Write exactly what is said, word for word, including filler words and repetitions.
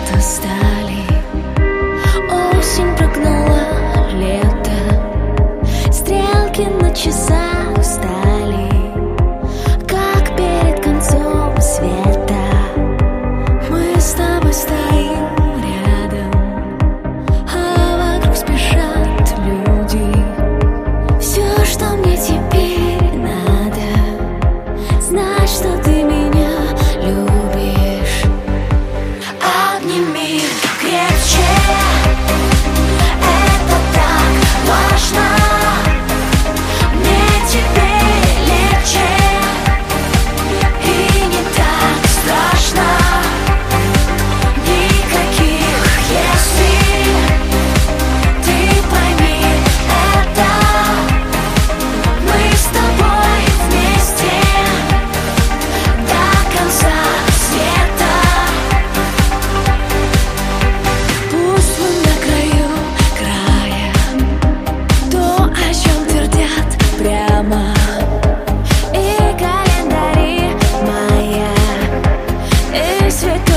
цвета стали. Осень прогнала лето, стрелки на часах встали, как перед концом света. Мы с тобой стоим рядом, а вокруг спешат люди. Все, что мне теперь надо, знать, что ты меня любишь. Обними крепче, это так важно. Мне теперь легче и не так страшно. Никаких если, ты пойми это. Мы с тобой вместе до конца света. Пусть мы на краю края, то, о чем твердят прямо и календари моя, и свет